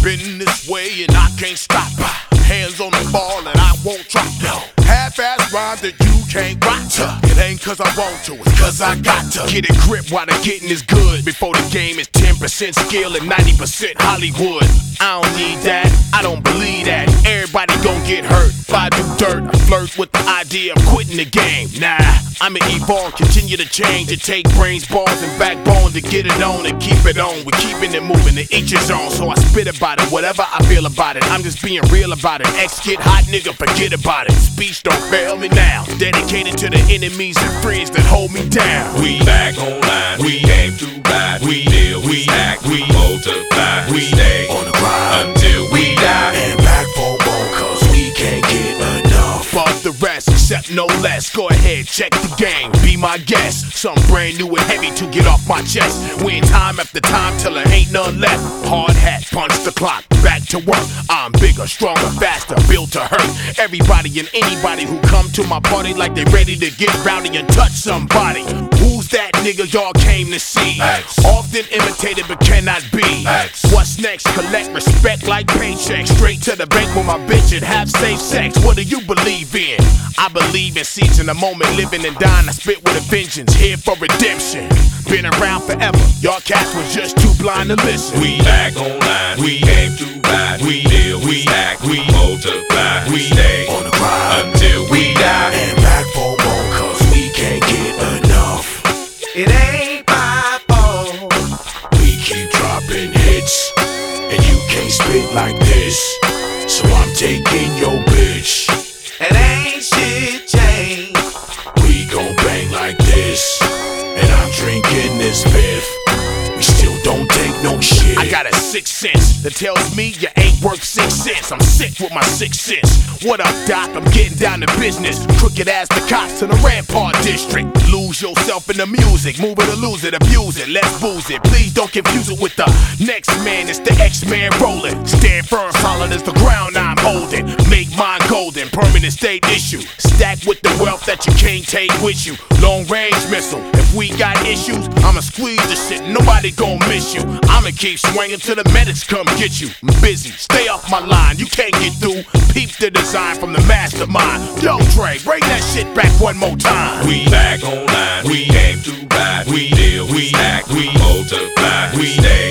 been this way and I can't stop. Hands on the ball and I won't drop. No. Half-ass rhyme that you can't rock to. It ain't cause I want to, it's cause I got to. Get a grip while the getting is good. Before the game is 10% skill and 90% Hollywood. I don't need that, I don't believe that. Everybody gon' get hurt if I do dirt. I flirt with the idea of quitting the game. Nah, I'ma evolve, continue to change. It take brains, balls, and backbone to get it on and keep it on. We're keeping it moving, to each his own. So I spit about it, whatever I feel about it. I'm just being real about it. X get hot, nigga, forget about it. Speech don't fail me now. Dedicated to the enemies and friends that hold me down. We back online, we aim to ride. We deal, we act, we multiply. We stay On the grind until we die. and back for more, cause we can't get enough. Fuck the rest, except no less. Go ahead, check the game, be my guest. Something brand new and heavy to get off my chest. Win time after time till there ain't none left. Hard hat, punch the clock, back to work. I'm bigger, stronger, faster, built to hurt everybody and anybody who come to my party like they ready to get rowdy and touch somebody. Who's that nigga y'all came to see? X. Often imitated but cannot be. X. What's next? Collect respect like paychecks. Straight to the bank with my bitch and have safe sex. What do you believe in? I believe in seizing the moment, living and dying. I spit with a vengeance, here for redemption. Been around forever, y'all cats was just too blind to listen. We back online, we aim to ride. We deal, we act, we multiply. We stay On the grind until we die. and back for more, cause we can't get enough. It ain't my fault. We keep dropping hits, and you can't spit like this. So I'm taking your bitch. It ain't shit changed. We gon' bang like this, and I'm drinking this fifth. We still don't take no shit. I got a sixth sense that tells me you ain't worth 6 cents. I'm sick with my 6 cents. What up, Doc? I'm getting down to business. Crooked as the cops in the Rampart District. Lose yourself in the music, move it or lose it, abuse it, let's booze it. Please don't confuse it with the next man. It's the X-Man rolling. Stand firm, solid as the ground I'm holding. Make mine golden, permanent state issue. Stacked with the wealth that you can't take with you. Long range missile. If we got issues, I'ma squeeze the shit. Nobody gon' miss you. I'ma keep swinging till the medics come get you. I'm busy, stay off my line. You can't get through. Peep the design from the mastermind. Yo, Dre, bring that shit back one more time. We back online, we aim to ride. We deal, we act, we multiply. We stay